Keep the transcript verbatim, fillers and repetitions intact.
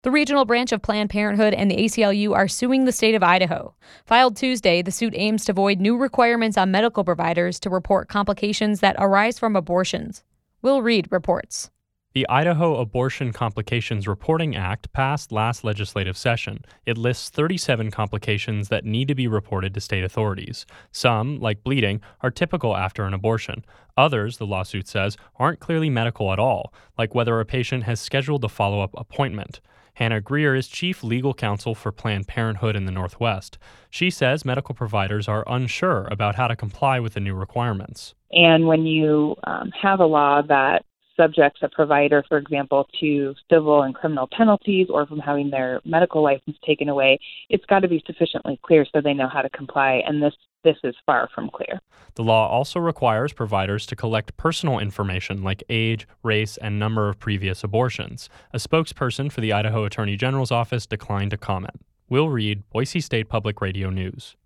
The regional branch of Planned Parenthood and the A C L U are suing the state of Idaho. Filed Tuesday, the suit aims to void new requirements on medical providers to report complications that arise from abortions. Will Reed reports. The Idaho Abortion Complications Reporting Act passed last legislative session. It lists thirty-seven complications that need to be reported to state authorities. Some, like bleeding, are typical after an abortion. Others, the lawsuit says, aren't clearly medical at all, like whether a patient has scheduled a follow-up appointment. Hannah Greer is chief legal counsel for Planned Parenthood in the Northwest. She says medical providers are unsure about how to comply with the new requirements. And when you um, have a law that subjects a provider, for example, to civil and criminal penalties or from having their medical license taken away, it's got to be sufficiently clear so they know how to comply, and this this is far from clear. The law also requires providers to collect personal information like age, race, and number of previous abortions. A spokesperson for the Idaho Attorney General's office declined to comment. Will Reed, Boise State Public Radio News.